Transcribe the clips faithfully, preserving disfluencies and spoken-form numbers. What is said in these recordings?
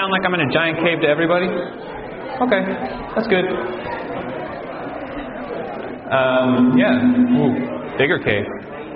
sound like I'm in a giant cave to everybody? Okay, that's good. Um, yeah, ooh, bigger cave.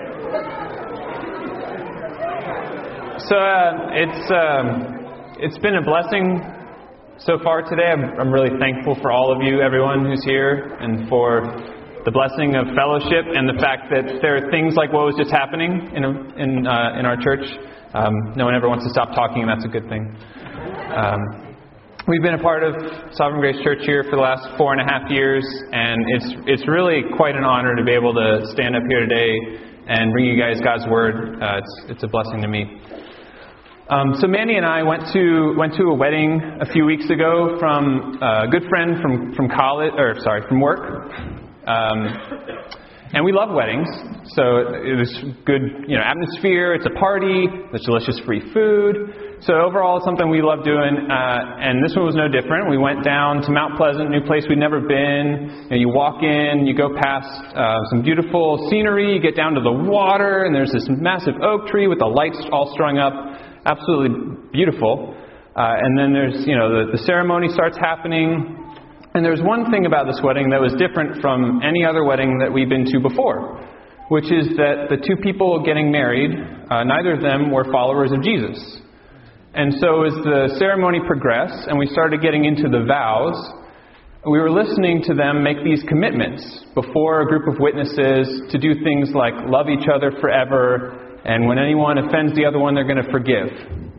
So uh, it's um, it's been a blessing so far today. I'm, I'm really thankful for all of you, everyone who's here, and for the blessing of fellowship and the fact that there are things like what was just happening in a, in uh, in our church. Um, no one ever wants to stop talking, and that's a good thing. Um, we've been a part of Sovereign Grace Church here for the last four and a half years, and it's it's really quite an honor to be able to stand up here today and bring you guys God's Word. Uh, it's it's a blessing to me. Um, so Mandy and I went to went to a wedding a few weeks ago from a good friend from from college, or sorry, from work. Um, and we love weddings, so it was good, you know, atmosphere. It's a party. There's delicious free food. So overall, it's something we love doing. Uh, and this one was no different. We went down to Mount Pleasant, new place we'd never been. You know, you walk in, you go past uh, some beautiful scenery. You get down to the water, and there's this massive oak tree with the lights all strung up. Absolutely beautiful. Uh, and then there's, you know, the, the ceremony starts happening. And there's one thing about this wedding that was different from any other wedding that we've been to before, which is that the two people getting married, uh, neither of them were followers of Jesus. And so as the ceremony progressed and we started getting into the vows, we were listening to them make these commitments before a group of witnesses to do things like love each other forever, and when anyone offends the other one, they're going to forgive.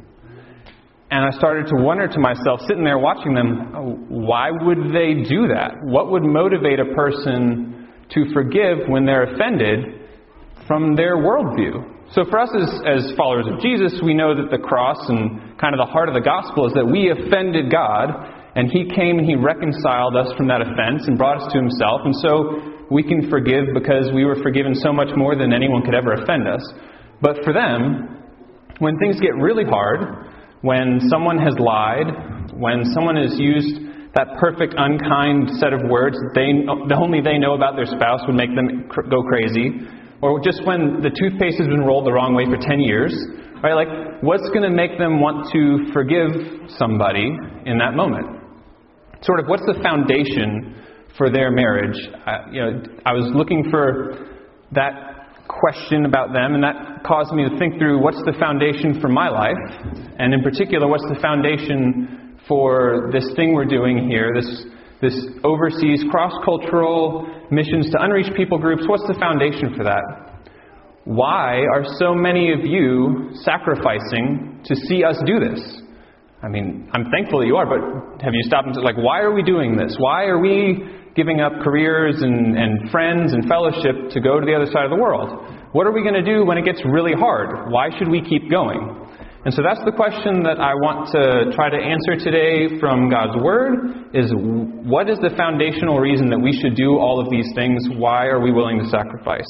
And I started to wonder to myself, sitting there watching them, why would they do that? What would motivate a person to forgive when they're offended from their worldview? So for us as, as followers of Jesus, we know that the cross and kind of the heart of the gospel is that we offended God, and He came and He reconciled us from that offense and brought us to Himself. And so we can forgive because we were forgiven so much more than anyone could ever offend us. But for them, when things get really hard, when someone has lied, when someone has used that perfect unkind set of words that they that only they know about their spouse would make them cr- go crazy, or just when the toothpaste has been rolled the wrong way for ten years, right? Like, what's going to make them want to forgive somebody in that moment? Sort of, what's the foundation for their marriage? I, you know, I was looking for that question about them, and that caused me to think through what's the foundation for my life, and in particular, what's the foundation for this thing we're doing here, this this overseas cross-cultural missions to unreached people groups. What's the foundation for that? Why are so many of you sacrificing to see us do this? I mean, I'm thankful that you are, but have you stopped and said, like, why are we doing this? Why are we giving up careers and, and friends and fellowship to go to the other side of the world? What are we going to do when it gets really hard? Why should we keep going? And so that's the question that I want to try to answer today from God's Word, is what is the foundational reason that we should do all of these things? Why are we willing to sacrifice?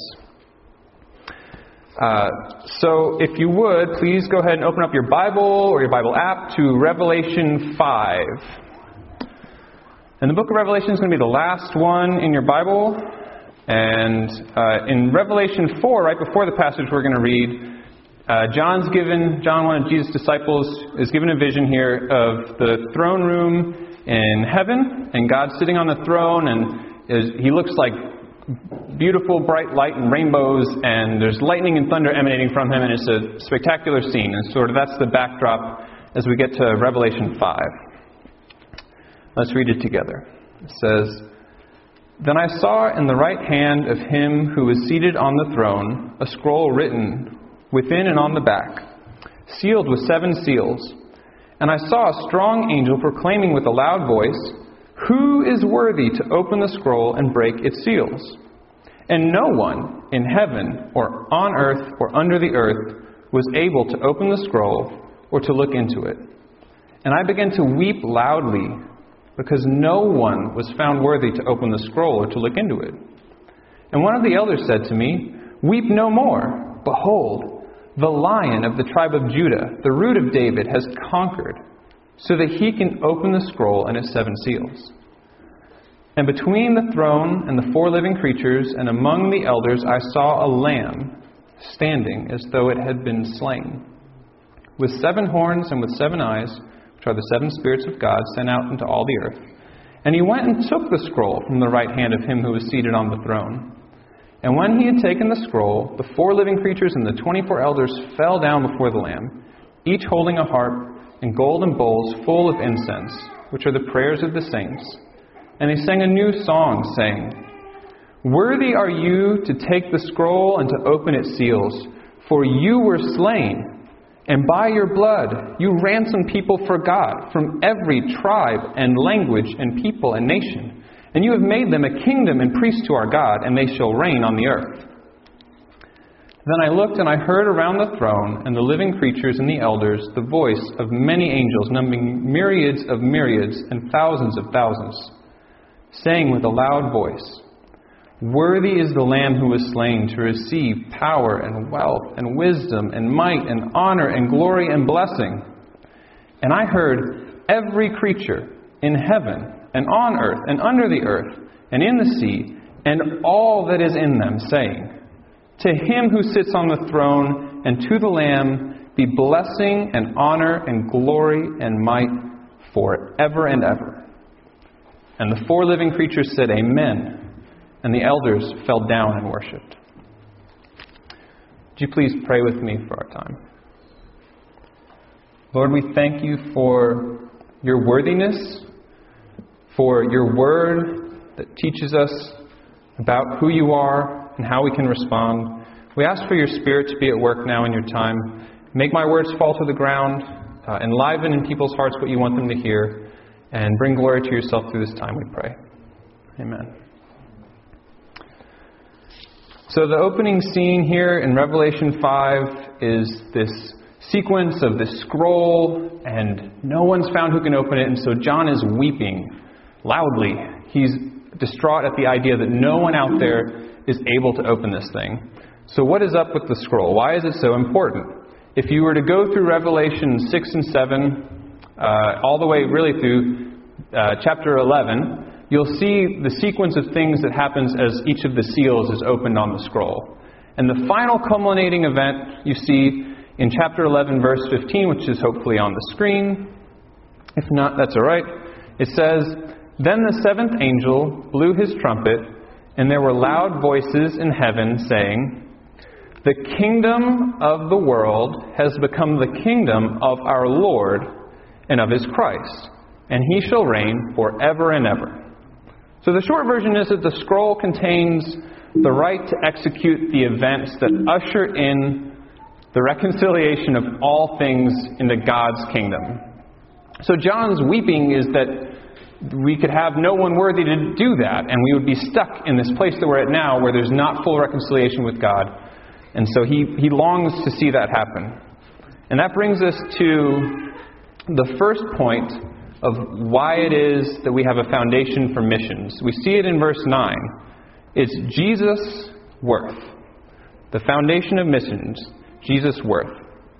Uh, so if you would, please go ahead and open up your Bible or your Bible app to Revelation five. And the book of Revelation is going to be the last one in your Bible. And uh, in Revelation four, right before the passage we're going to read, uh, John's given, John, one of Jesus' disciples, is given a vision here of the throne room in heaven, and God sitting on the throne, and is, He looks like beautiful, bright light and rainbows, and there's lightning and thunder emanating from Him, and it's a spectacular scene. And sort of that's the backdrop as we get to Revelation five. Let's read it together. It says, "Then I saw in the right hand of Him who was seated on the throne a scroll written within and on the back, sealed with seven seals. And I saw a strong angel proclaiming with a loud voice, 'Who is worthy to open the scroll and break its seals?' And no one in heaven or on earth or under the earth was able to open the scroll or to look into it. And I began to weep loudly, because no one was found worthy to open the scroll or to look into it. And one of the elders said to me, 'Weep no more. Behold, the Lion of the tribe of Judah, the Root of David, has conquered, so that He can open the scroll and its seven seals.' And between the throne and the four living creatures and among the elders I saw a lamb standing as though it had been slain, with seven horns and with seven eyes, which are the seven spirits of God sent out into all the earth. And he went and took the scroll from the right hand of him who was seated on the throne. And when he had taken the scroll, the four living creatures and the twenty-four elders fell down before the Lamb, each holding a harp and golden bowls full of incense, which are the prayers of the saints. And they sang a new song, saying, Worthy are you to take the scroll and to open its seals, for you were slain, and by your blood you ransomed people for God from every tribe and language and people and nation. And you have made them a kingdom and priests to our God, and they shall reign on the earth. Then I looked, and I heard around the throne and the living creatures and the elders the voice of many angels, numbering myriads of myriads and thousands of thousands, saying with a loud voice, Worthy is the Lamb who was slain to receive power and wealth and wisdom and might and honor and glory and blessing. And I heard every creature in heaven and on earth and under the earth and in the sea and all that is in them, saying, To him who sits on the throne and to the Lamb be blessing and honor and glory and might forever and ever. And the four living creatures said, Amen. And the elders fell down and worshipped. Would you please pray with me for our time? Lord, we thank you for your worthiness, for your word that teaches us about who you are and how we can respond. We ask for your Spirit to be at work now in your time. Make my words fall to the ground, uh, enliven in people's hearts what you want them to hear, and bring glory to yourself through this time, we pray. Amen. So the opening scene here in Revelation five is this sequence of this scroll, and no one's found who can open it, and so John is weeping loudly. He's distraught at the idea that no one out there is able to open this thing. So what is up with the scroll? Why is it so important? If you were to go through Revelation six and seven, uh, all the way really through uh, chapter eleven, you'll see the sequence of things that happens as each of the seals is opened on the scroll. And the final culminating event you see in chapter eleven, verse fifteen, which is hopefully on the screen. If not, that's all right. It says, Then the seventh angel blew his trumpet, and there were loud voices in heaven saying, The kingdom of the world has become the kingdom of our Lord and of his Christ, and he shall reign forever and ever. So the short version is that the scroll contains the right to execute the events that usher in the reconciliation of all things into God's kingdom. So John's weeping is that we could have no one worthy to do that, and we would be stuck in this place that we're at now where there's not full reconciliation with God. And so he, he longs to see that happen. And that brings us to the first point of why it is that we have a foundation for missions. We see it in verse nine. It's Jesus' worth. The foundation of missions, Jesus' worth.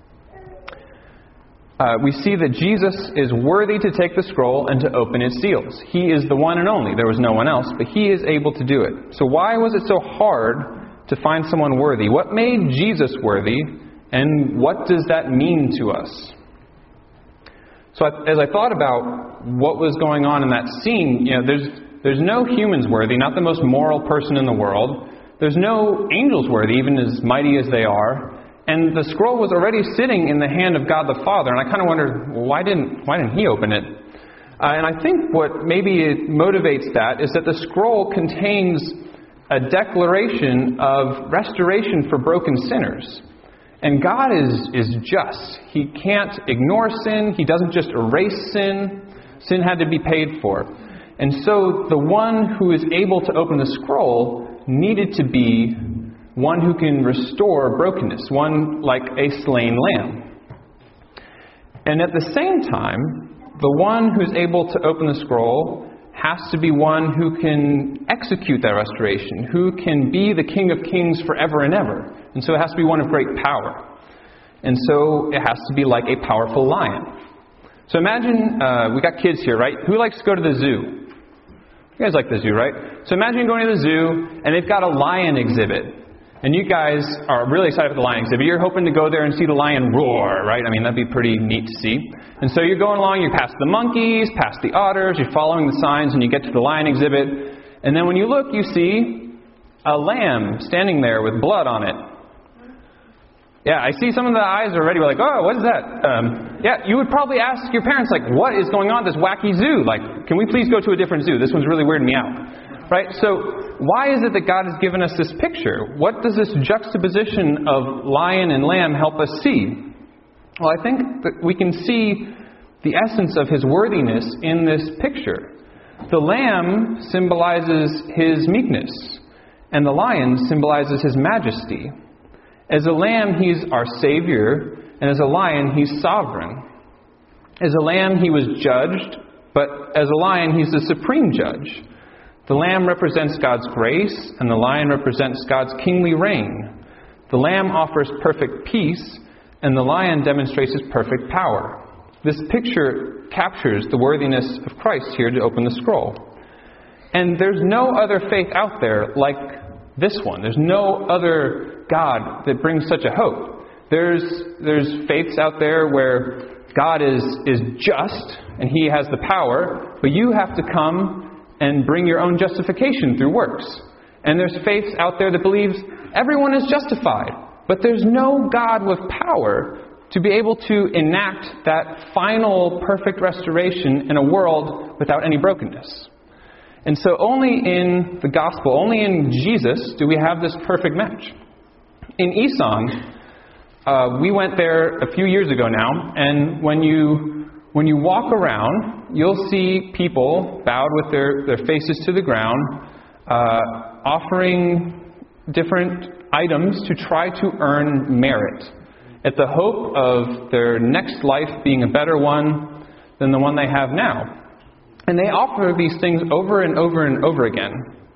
Uh, we see that Jesus is worthy to take the scroll and to open its seals. He is the one and only. There was no one else, but he is able to do it. So why was it so hard to find someone worthy? What made Jesus worthy, and what does that mean to us? So as I thought about what was going on in that scene, you know, there's there's no humans worthy, not the most moral person in the world. There's no angels worthy, even as mighty as they are. And the scroll was already sitting in the hand of God the Father, and I kind of wondered, well, why didn't why didn't he open it? Uh, and I think what maybe it motivates that is that the scroll contains a declaration of restoration for broken sinners. And God is, is just. He can't ignore sin. He doesn't just erase sin. Sin had to be paid for. And so the one who is able to open the scroll needed to be one who can restore brokenness, one like a slain lamb. And at the same time, the one who's able to open the scroll has to be one who can execute that restoration, who can be the King of Kings forever and ever. And so it has to be one of great power. And so it has to be like a powerful lion. So imagine, uh, we got kids here, right? Who likes to go to the zoo? You guys like the zoo, right? So imagine going to the zoo, and they've got a lion exhibit. And you guys are really excited for the lion exhibit. You're hoping to go there and see the lion roar, right? I mean, that'd be pretty neat to see. And so you're going along, you're past the monkeys, past the otters, you're following the signs, and you get to the lion exhibit. And then when you look, you see a lamb standing there with blood on it. Yeah, I see some of the eyes already were like, oh, what is that? Um, yeah, you would probably ask your parents, like, what is going on at this wacky zoo? Like, can we please go to a different zoo? This one's really weirding me out. Right? So, why is it that God has given us this picture? What does this juxtaposition of lion and lamb help us see? Well, I think that we can see the essence of His worthiness in this picture. The lamb symbolizes His meekness, and the lion symbolizes His majesty. As a lamb, He's our Savior, and as a lion, He's sovereign. As a lamb, He was judged, but as a lion, He's the supreme judge. The lamb represents God's grace, and the lion represents God's kingly reign. The lamb offers perfect peace, and the lion demonstrates His perfect power. This picture captures the worthiness of Christ here to open the scroll. And there's no other faith out there like this one. There's no other God that brings such a hope. There's there's faiths out there where God is, is just and He has the power, but you have to come and bring your own justification through works. And there's faiths out there that believes everyone is justified, but there's no God with power to be able to enact that final perfect restoration in a world without any brokenness. And so only in the gospel, only in Jesus, do we have this perfect match. In Esong, uh, we went there a few years ago now, and when you when you walk around, you'll see people bowed with their, their faces to the ground, uh, offering different items to try to earn merit, at the hope of their next life being a better one than the one they have now. And they offer these things over and over and over again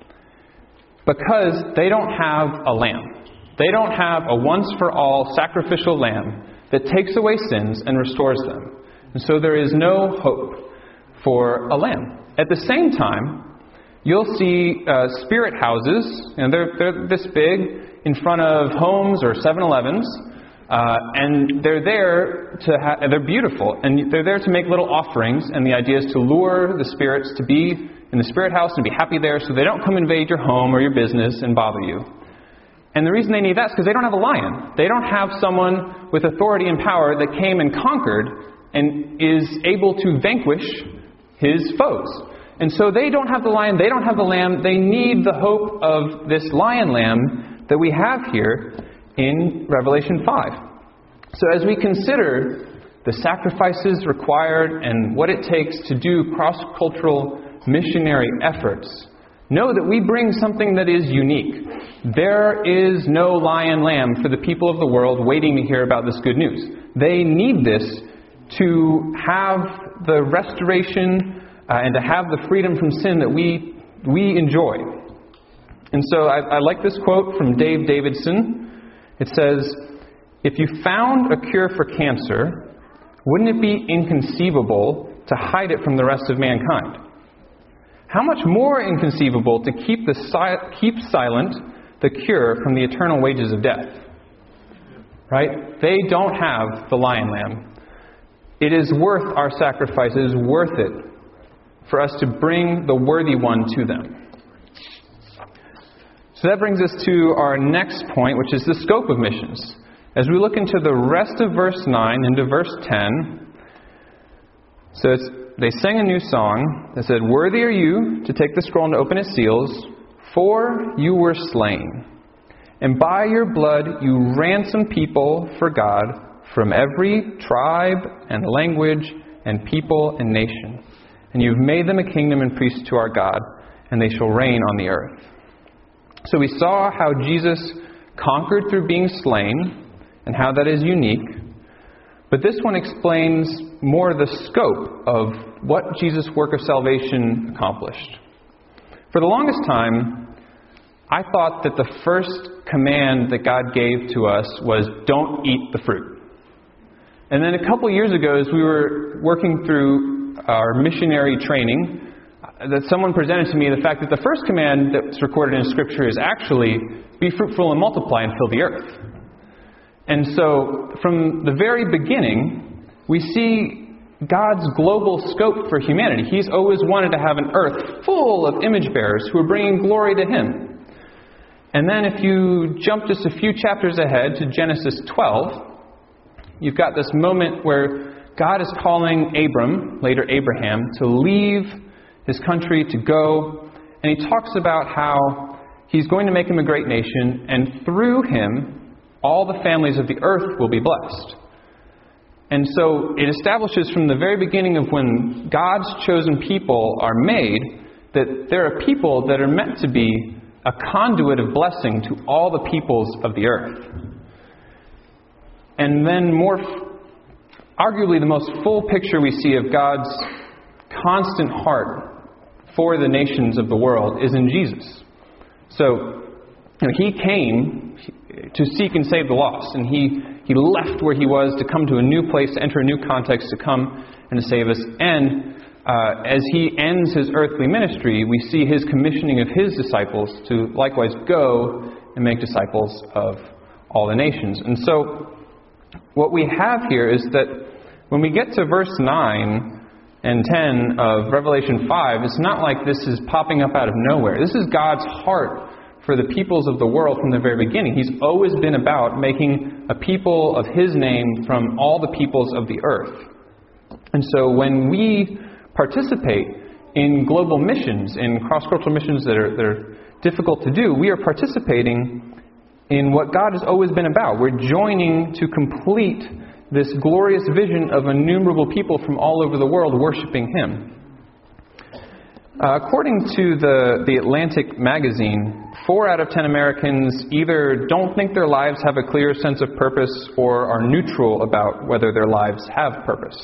because they don't have a lamb. They don't have a once-for-all sacrificial lamb that takes away sins and restores them. And so there is no hope for a lamb. At the same time, you'll see uh, spirit houses, and they're, they're this big, in front of homes or seven elevens. Uh, and they're there to ha- they're beautiful, and they're there to make little offerings, and the idea is to lure the spirits to be in the spirit house and be happy there so they don't come invade your home or your business and bother you. And the reason they need that is because they don't have a lion. They don't have someone with authority and power that came and conquered and is able to vanquish his foes. And so they don't have the lion, they don't have the lamb, they need the hope of this lion lamb that we have here in Revelation five. So as we consider the sacrifices required and what it takes to do cross-cultural missionary efforts, know that we bring something that is unique. There is no lion lamb for the people of the world waiting to hear about this good news. They need this to have the restoration uh, and to have the freedom from sin that we we enjoy. And so I, I like this quote from Dave Davidson. It says, if you found a cure for cancer, wouldn't it be inconceivable to hide it from the rest of mankind? How much more inconceivable to keep the si- keep silent the cure from the eternal wages of death? Right? They don't have the lion lamb. It is worth our sacrifice. It is worth it for us to bring the worthy one to them. So that brings us to our next point, which is the scope of missions. As we look into the rest of verse nine into verse ten, so it's, they sang a new song that said, worthy are you to take the scroll and to open its seals, for you were slain. And by your blood you ransomed people for God from every tribe and language and people and nation. And you've made them a kingdom and priests to our God, and they shall reign on the earth. So we saw how Jesus conquered through being slain and how that is unique. But this one explains more the scope of what Jesus' work of salvation accomplished. For the longest time, I thought that the first command that God gave to us was don't eat the fruit. And then a couple years ago, as we were working through our missionary training, that someone presented to me the fact that the first command that's recorded in Scripture is actually, be fruitful and multiply and fill the earth. And so, from the very beginning, we see God's global scope for humanity. He's always wanted to have an earth full of image bearers who are bringing glory to Him. And then if you jump just a few chapters ahead to Genesis twelve, you've got this moment where God is calling Abram, later Abraham, to leave his country, to go. And He talks about how He's going to make him a great nation, and through him, all the families of the earth will be blessed. And so it establishes from the very beginning of when God's chosen people are made, that there are people that are meant to be a conduit of blessing to all the peoples of the earth. And then more, arguably the most full picture we see of God's constant heart for the nations of the world is in Jesus. So, you know, He came to seek and save the lost, and He, he left where He was to come to a new place, to enter a new context, to come and to save us. And uh, as He ends His earthly ministry, we see His commissioning of His disciples to likewise go and make disciples of all the nations. And so, what we have here is that when we get to verse nine and ten of Revelation five, it's not like this is popping up out of nowhere. This is God's heart for the peoples of the world from the very beginning. He's always been about making a people of His name from all the peoples of the earth. And so when we participate in global missions, in cross-cultural missions that are, that are difficult to do, we are participating in what God has always been about. We're joining to complete this glorious vision of innumerable people from all over the world worshiping Him. Uh, according to the, the Atlantic magazine, four out of ten Americans either don't think their lives have a clear sense of purpose or are neutral about whether their lives have purpose.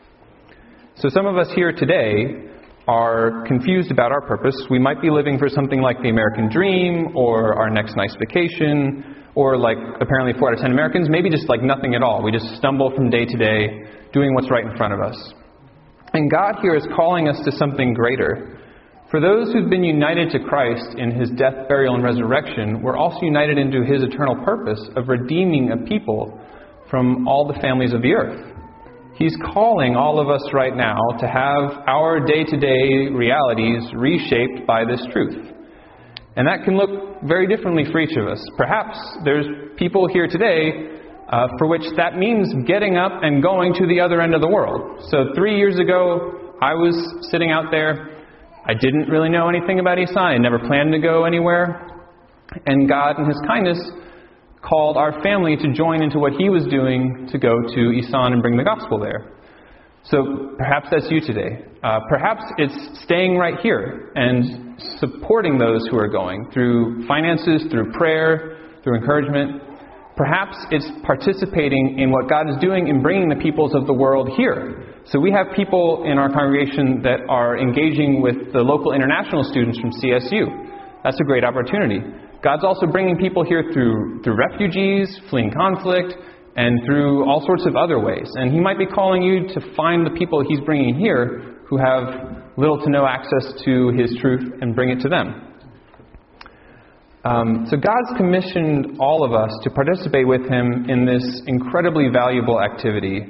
So some of us here today are confused about our purpose. We might be living for something like the American dream or our next nice vacation, or like apparently four out of ten Americans, maybe just like nothing at all. We just stumble from day to day doing what's right in front of us. And God here is calling us to something greater. For those who've been united to Christ in His death, burial, and resurrection, we're also united into His eternal purpose of redeeming a people from all the families of the earth. He's calling all of us right now to have our day-to-day realities reshaped by this truth. And that can look very differently for each of us. Perhaps there's people here today uh, for which that means getting up and going to the other end of the world. So three years ago, I was sitting out there. I didn't really know anything about Isan. I never planned to go anywhere. And God, in His kindness, called our family to join into what He was doing to go to Isan and bring the gospel there. So perhaps that's you today. Uh, perhaps it's staying right here and supporting those who are going through finances, through prayer, through encouragement. Perhaps it's participating in what God is doing in bringing the peoples of the world here. So we have people in our congregation that are engaging with the local international students from C S U. That's a great opportunity. God's also bringing people here through, through refugees, fleeing conflict, and through all sorts of other ways. And He might be calling you to find the people He's bringing here who have little to no access to His truth and bring it to them. Um, so God's commissioned all of us to participate with Him in this incredibly valuable activity.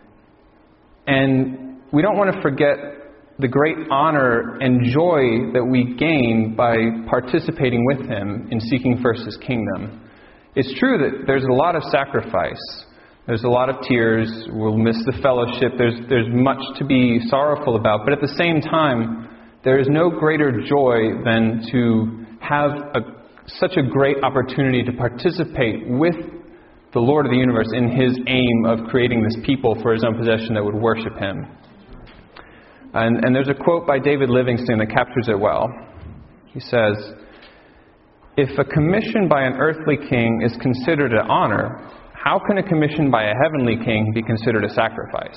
And we don't want to forget the great honor and joy that we gain by participating with Him in seeking first His kingdom. It's true that there's a lot of sacrifice. There's a lot of tears. We'll miss the fellowship. There's, there's much to be sorrowful about. But at the same time, there is no greater joy than to have a, such a great opportunity to participate with the Lord of the universe in His aim of creating this people for His own possession that would worship Him. And, and there's a quote by David Livingstone that captures it well. He says, "If a commission by an earthly king is considered an honor, how can a commission by a heavenly king be considered a sacrifice?"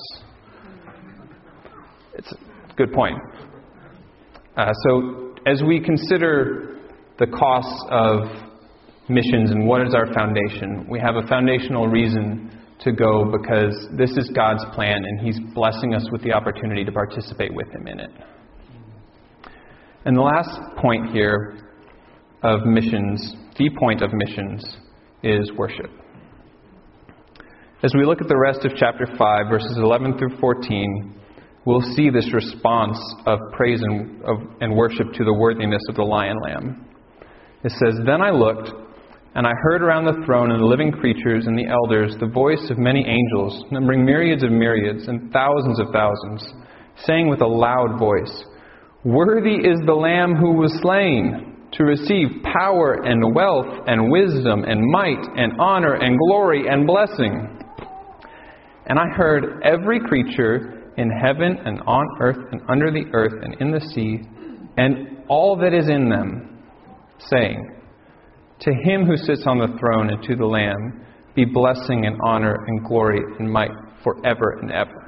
It's a good point. Uh, so as we consider the costs of missions and what is our foundation, we have a foundational reason to go because this is God's plan and He's blessing us with the opportunity to participate with Him in it. And the last point here of missions, the point of missions, is worship. As we look at the rest of chapter five, verses eleven through fourteen, we'll see this response of praise and, of, and worship to the worthiness of the Lion Lamb. It says, "Then I looked, and I heard around the throne and the living creatures and the elders the voice of many angels, numbering myriads of myriads and thousands of thousands, saying with a loud voice, 'Worthy is the Lamb who was slain to receive power and wealth and wisdom and might and honor and glory and blessing.' And I heard every creature in heaven and on earth and under the earth and in the sea, and all that is in them, saying, 'To him who sits on the throne and to the Lamb be blessing and honor and glory and might forever and ever.'"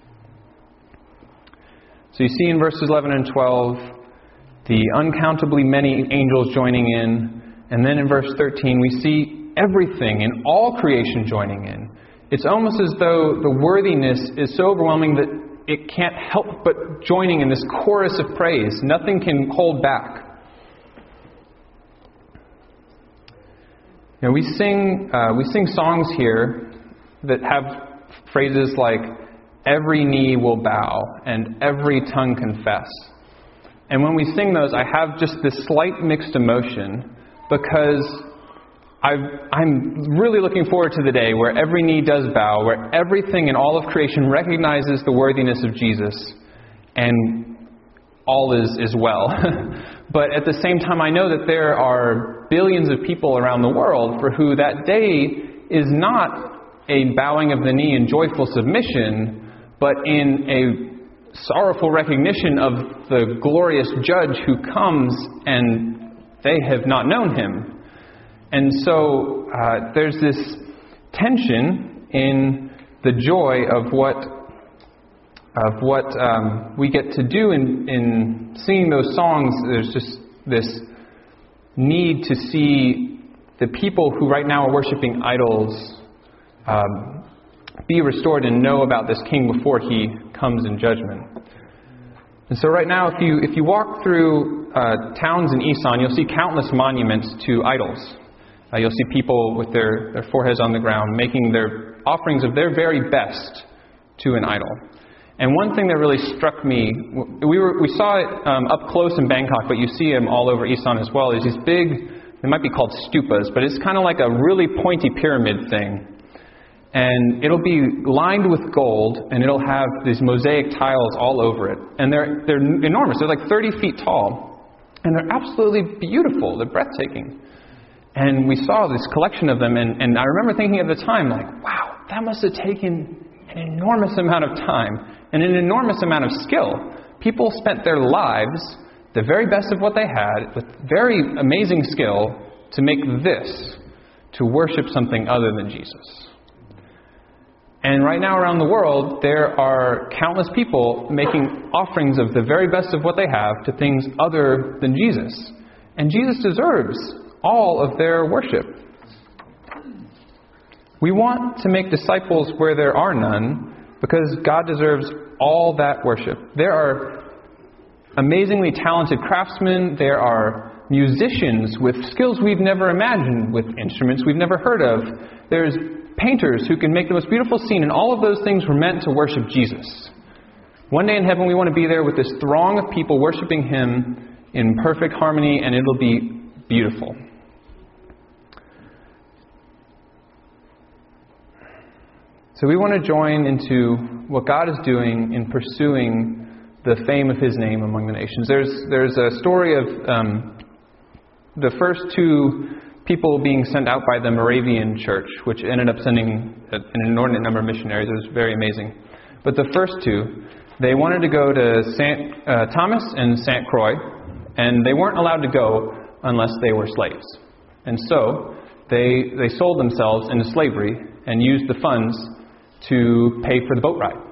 So you see in verses eleven and twelve the uncountably many angels joining in, and then in verse thirteen we see everything in all creation joining in. It's almost as though the worthiness is so overwhelming that it can't help but joining in this chorus of praise. Nothing can hold back. Now we sing uh, we sing songs here that have phrases like "every knee will bow" and "every tongue confess." And when we sing those, I have just this slight mixed emotion because I've, I'm really looking forward to the day where every knee does bow, where everything in all of creation recognizes the worthiness of Jesus, and all is, is well. But at the same time, I know that there are billions of people around the world for who that day is not a bowing of the knee in joyful submission, but in a sorrowful recognition of the glorious judge who comes and they have not known him. And so uh, there's this tension in the joy of what of what um, we get to do in, in singing those songs. There's just this need to see the people who right now are worshiping idols um, be restored and know about this King before he comes in judgment. And so right now, if you if you walk through uh, towns in Isan, you'll see countless monuments to idols. Uh, you'll see people with their, their foreheads on the ground making their offerings of their very best to an idol. And one thing that really struck me, we were we saw it um, up close in Bangkok, but you see them all over Isan as well, is these big, they might be called stupas, but it's kind of like a really pointy pyramid thing. And it'll be lined with gold, and it'll have these mosaic tiles all over it. And they're they're enormous. They're like thirty feet tall. And they're absolutely beautiful. They're breathtaking. And we saw this collection of them, and, and I remember thinking at the time, like, wow, that must have taken an enormous amount of time and an enormous amount of skill. People spent their lives, the very best of what they had, with very amazing skill, to make this, to worship something other than Jesus. And right now around the world, there are countless people making offerings of the very best of what they have to things other than Jesus. And Jesus deserves all of their worship. We want to make disciples where there are none, because God deserves all that worship. There are amazingly talented craftsmen. There are musicians with skills we've never imagined, with instruments we've never heard of. There's painters who can make the most beautiful scene, and all of those things were meant to worship Jesus. One day in heaven, we want to be there with this throng of people worshiping Him in perfect harmony, and it'll be beautiful. So we want to join into what God is doing in pursuing the fame of His name among the nations. There's there's a story of um, the first two people being sent out by the Moravian Church, which ended up sending an inordinate number of missionaries. It was very amazing. But the first two, they wanted to go to Saint uh, Thomas and Saint Croix, and they weren't allowed to go unless they were slaves. And so they they sold themselves into slavery and used the funds to pay for the boat ride.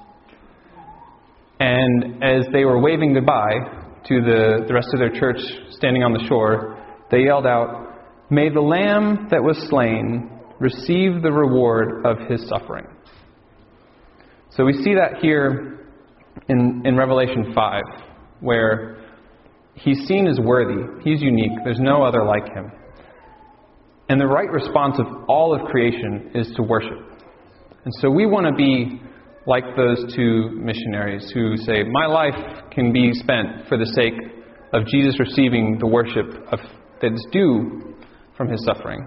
And as they were waving goodbye to the, the rest of their church standing on the shore, they yelled out, "May the Lamb that was slain receive the reward of His suffering." So we see that here in, in Revelation five, where He's seen as worthy. He's unique. There's no other like him. And the right response of all of creation is to worship. And so we want to be like those two missionaries who say, my life can be spent for the sake of Jesus receiving the worship of, that is due from his suffering.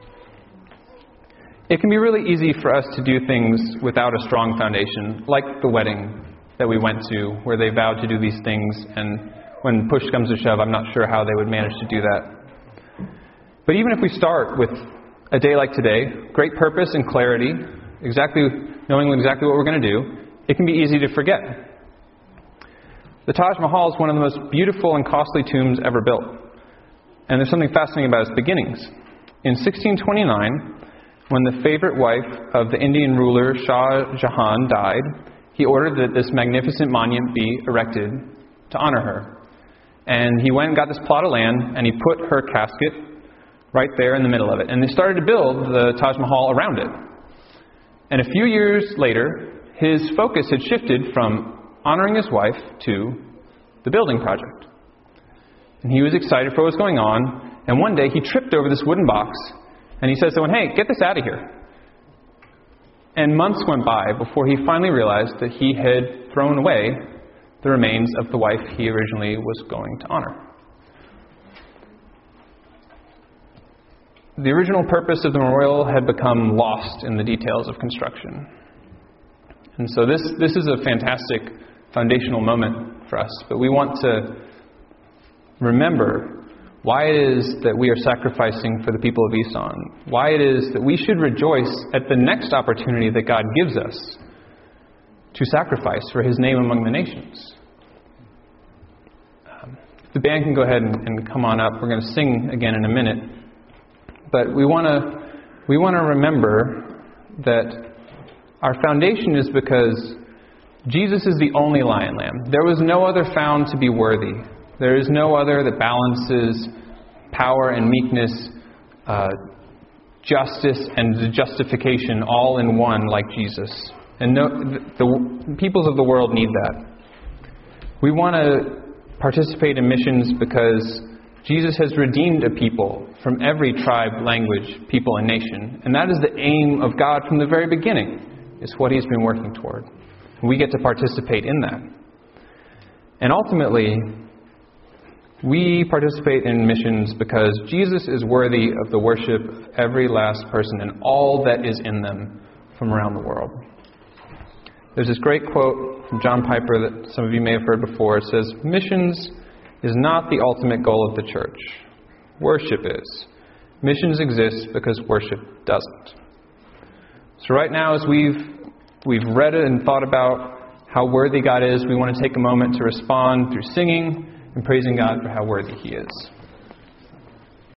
It can be really easy for us to do things without a strong foundation, like the wedding that we went to, where they vowed to do these things, and when push comes to shove, I'm not sure how they would manage to do that. But even if we start with a day like today, great purpose and clarity, exactly knowing exactly what we're going to do, it can be easy to forget. The Taj Mahal is one of the most beautiful and costly tombs ever built. And there's something fascinating about its beginnings. In sixteen twenty-nine, when the favorite wife of the Indian ruler Shah Jahan died, he ordered that this magnificent monument be erected to honor her. And he went and got this plot of land, and he put her casket right there in the middle of it. And they started to build the Taj Mahal around it. And a few years later, his focus had shifted from honoring his wife to the building project. And he was excited for what was going on. And one day he tripped over this wooden box. And he said to someone, hey, get this out of here. And months went by before he finally realized that he had thrown away the remains of the wife he originally was going to honor. The original purpose of the memorial had become lost in the details of construction. And so this, this is a fantastic foundational moment for us. But we want to remember why it is that we are sacrificing for the people of Isan. Why it is that we should rejoice at the next opportunity that God gives us to sacrifice for his name among the nations. Um, if the band can go ahead and, and come on up. We're going to sing again in a minute. But we want to we want to remember that our foundation is because Jesus is the only lion lamb. There was no other found to be worthy. There is no other that balances power and meekness, uh, justice and justification all in one like Jesus. And no, the, the peoples of the world need that. We want to participate in missions because Jesus has redeemed a people from every tribe, language, people, and nation. And that is the aim of God from the very beginning. It's what he's been working toward. And we get to participate in that. And ultimately, we participate in missions because Jesus is worthy of the worship of every last person and all that is in them from around the world. There's this great quote from John Piper that some of you may have heard before. It says, missions is not the ultimate goal of the church. Worship is. Missions exist because worship doesn't. So right now, as we've we've read it and thought about how worthy God is, we want to take a moment to respond through singing and praising God for how worthy he is.